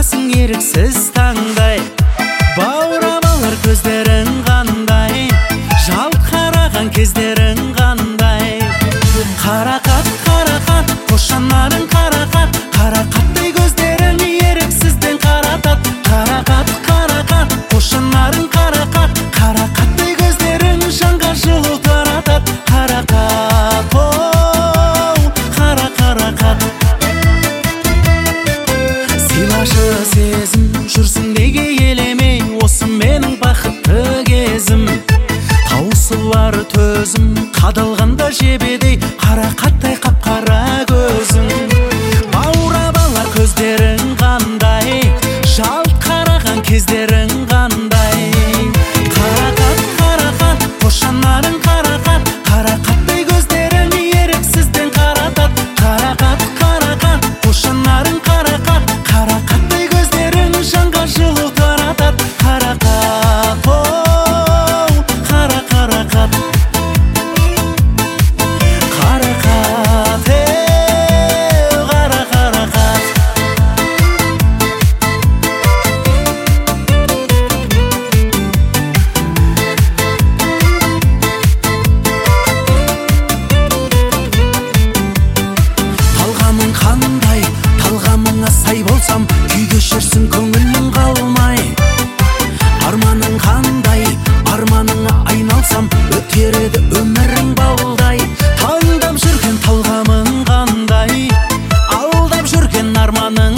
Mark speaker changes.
Speaker 1: басың еріксіз таңдай. Баурап алар көздерің қандай, жалт қараған кездерің қандай. Қарақат, қарақат, қошанарың қарақат, қарақаттай көздерің еріксізден қаратат. Қарақат, қарақат, қошанарың қарақат, қарақаттай көздерің жанға жылу таратат. Қарақат, оу, қарақат. Сыйлашы сезім, жүрсің неге елемей, осы менің бақытты кезім. Таусылар төзім, қадалғанда жебедей, қарақаттай қап-қара көзің. Баурап алар көздерің қандай, жалт қараған кездерің қандай. Қарақат, қарақат, қошанарың қарақат, қарақаттай көздерің еріксізден қаратат. Қарақат, қарақат, қошанарың қарақат, қарақаттай көздерің жанға жылу таратат. Қарақат, оу, қарақат. Қарақат, қарақат. Талғамың қандай, талғамыңа сай болсам, күй кешерсің көңілің қалмай. Арманың қандай, арманыңа айналсам, өтер еді өмірің балдай. Таңдап жүрген талғамың қандай, алдап жүрген арманың